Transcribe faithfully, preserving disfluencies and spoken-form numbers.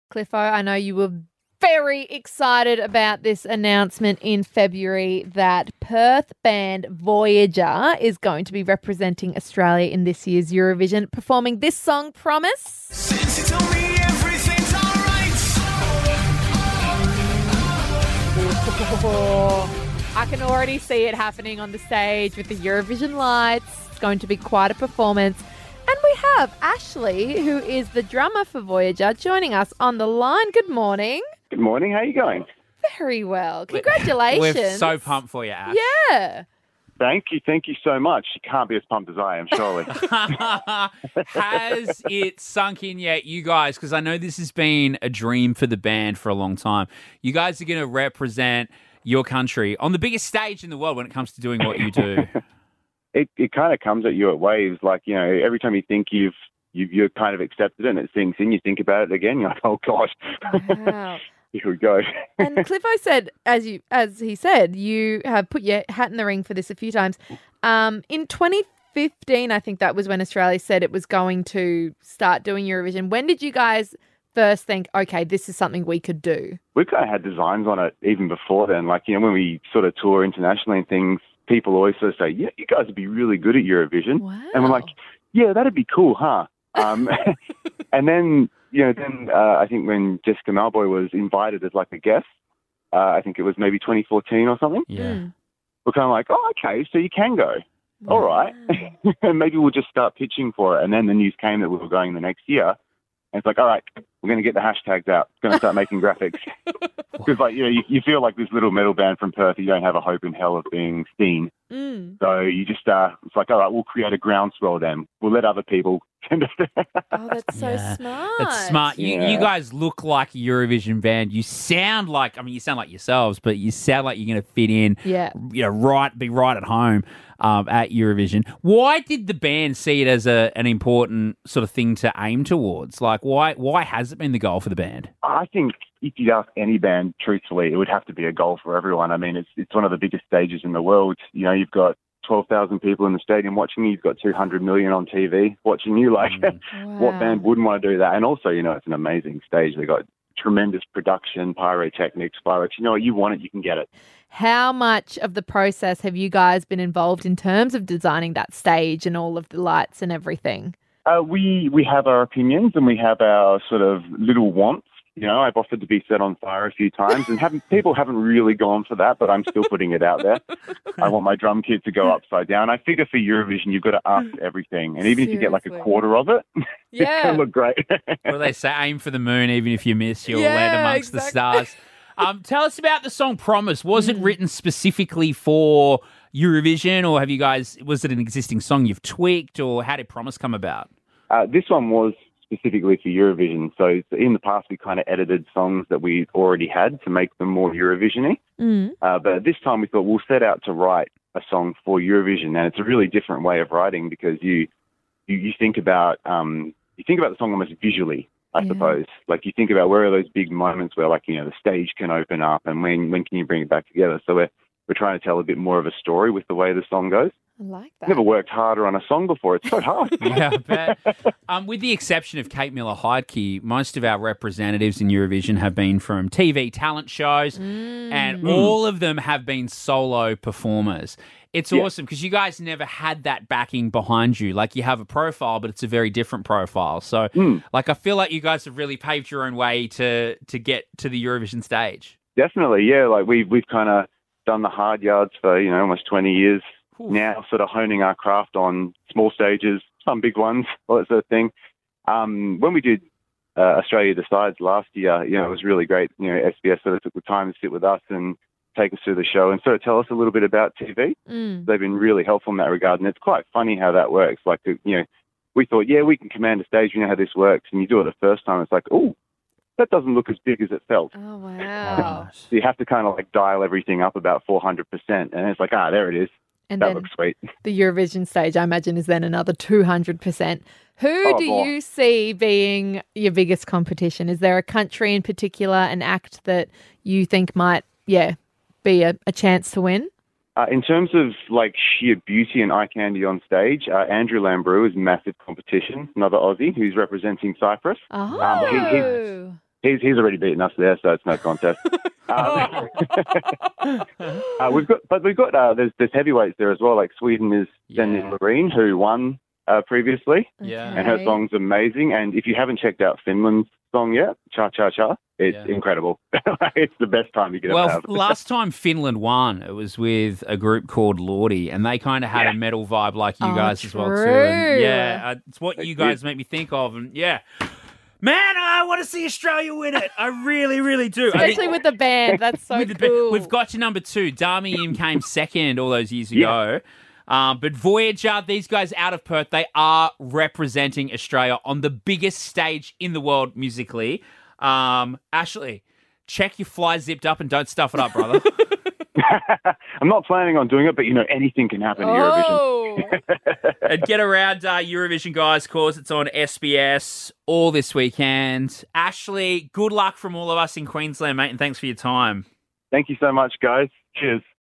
Cliffo, I know you were very excited about this announcement in February that Perth band Voyager is going to be representing Australia in this year's Eurovision, performing this song, Promise. Since you told me everything's all right. I can already see it happening on the stage with the Eurovision lights. It's going to be quite a performance. And we have Ashley, who is the drummer for Voyager, joining us on the line. Good morning. Good morning. How are you going? Very well. Congratulations. We're so pumped for you, Ash. Yeah. Thank you. Thank you so much. You can't be as pumped as I am, surely. Has it sunk in yet, you guys? Because I know this has been a dream for the band for a long time. You guys are going to represent your country on the biggest stage in the world when it comes to doing what you do. it it kind of comes at you at waves. Like, you know, every time you think you've, you've you're kind of accepted it and it sinks in, you think about it again. You're like, oh, gosh. Wow. Here we go. And Cliffo said, as you as he said, you have put your hat in the ring for this a few times. Um, in twenty fifteen, I think that was when Australia said it was going to start doing Eurovision. When did you guys first think, okay, this is something we could do? We kind of had designs on it even before then. Like, you know, when we sort of tour internationally and things, people always sort of say, yeah, you guys would be really good at Eurovision. Wow. And we're like, yeah, that'd be cool, huh? Um, and then, you know, then uh, I think when Jessica Malboy was invited as like a guest, uh, I think it was maybe twenty fourteen or something. Yeah. We're kind of like, oh, okay, so you can go. Wow. All right. And maybe we'll just start pitching for it. And then the news came that we were going the next year. And it's like, all right, we're going to get the hashtags out. Going to start making graphics. Because, like, you know, you, you feel like this little metal band from Perth, you don't have a hope in hell of being seen. Mm. So you just, uh, it's like, all right, we'll create a groundswell then. We'll let other people. Oh, that's so Yeah. smart. That's smart. You, Yeah. you guys look like a Eurovision band. You sound like, I mean, you sound like yourselves, but you sound like you're going to fit in, Yeah. you know, right, be right at home um, at Eurovision. Why did the band see it as a, an important sort of thing to aim towards? Like, why why has it been the goal for the band? I think if you'd ask any band, truthfully, it would have to be a goal for everyone. I mean, it's it's one of the biggest stages in the world. You know, you've got twelve thousand people in the stadium watching you. You've got two hundred million on T V watching you. Like, Wow. what band wouldn't want to do that? And also, you know, it's an amazing stage. They've got tremendous production, pyrotechnics, fireworks. You know what? You want it, you can get it. How much of the process have you guys been involved in terms of designing that stage and all of the lights and everything? Uh, we we have our opinions and we have our sort of little wants. You know, I've offered to be set on fire a few times, and haven't, people haven't really gone for that, but I'm still putting it out there. I want my drum kit to go upside down. I figure for Eurovision, you've got to up everything, and even if you get like a Seriously. quarter of it, it's Yeah. going to look great. What do they say? Aim for the moon, even if you miss, you'll Yeah, land amongst the exactly. stars. Um, tell us about the song Promise. Was it written specifically for Eurovision, or have you guys, was it an existing song you've tweaked, or how did Promise come about? Uh, this one was specifically for Eurovision. So in the past, we kind of edited songs that we already had to make them more Eurovision-y. Mm. Uh, but this time we thought we'll set out to write a song for Eurovision, and it's a really different way of writing because you you, you think about um, you think about the song almost visually, I Yeah. suppose. Like you think about where are those big moments where, like, you know, the stage can open up, and when when can you bring it back together? So we're we're trying to tell a bit more of a story with the way the song goes. I like that. Never worked harder on a song before. It's so hard. Yeah, I bet. Um, with the exception of Kate Miller-Heidke, most of our representatives in Eurovision have been from T V talent shows, and all of them have been solo performers. It's Yeah. awesome because you guys never had that backing behind you. Like, you have a profile, but it's a very different profile. So, like, I feel like you guys have really paved your own way to to get to the Eurovision stage. Definitely, yeah. Like we've we've kind of done the hard yards for, you know, almost twenty years now, sort of honing our craft on small stages, some big ones, all that sort of thing. Um, when we did uh, Australia Decides last year, you know, it was really great. You know, S B S sort of took the time to sit with us and take us through the show and sort of tell us a little bit about T V. Mm. They've been really helpful in that regard, and it's quite funny how that works. Like, you know, we thought, yeah, we can command a stage, we know how this works, and you do it the first time, it's like, oh, that doesn't look as big as it felt. Oh, wow. So you have to kind of like dial everything up about four hundred percent, and it's like, ah, there it is. And That then looks sweet. the Eurovision stage, I imagine, is then another two hundred percent. Who Oh, do boy. you see being your biggest competition? Is there a country in particular, an act that you think might, yeah, be a, a chance to win? Uh, in terms of like sheer beauty and eye candy on stage, uh, Andrew Lambrou is massive competition, another Aussie who's representing Cyprus. Oh, Um, he- he's- he's he's already beaten us there, so it's no contest. um, uh, we've got, but we've got uh, there's there's heavyweights there as well. Like Sweden is Dennis Yeah. Loreen, who won uh, previously, Yeah. and her Okay. song's amazing. And if you haven't checked out Finland's song yet, Cha Cha Cha, it's Yeah. incredible. It's the best time you could Well, ever have. last time Finland won, it was with a group called Lordi, and they kind of had Yeah. a metal vibe like you Oh, guys as well too. true. And yeah, uh, it's what They you guys did. make me think of, and yeah. Man, I want to see Australia win it. I really, really do. I think- Especially with the band. That's so with the- cool. We've got your number two. Dami Im came second all those years Yeah. ago. Um, but Voyager, these guys out of Perth, they are representing Australia on the biggest stage in the world musically. Um, Ashley, check your fly zipped up and don't stuff it up, brother. I'm not planning on doing it, but you know anything can happen in Eurovision. Oh. And get around uh, Eurovision, guys, cause it's on S B S all this weekend. Ashley, good luck from all of us in Queensland, mate, and thanks for your time. Thank you so much, guys. Cheers.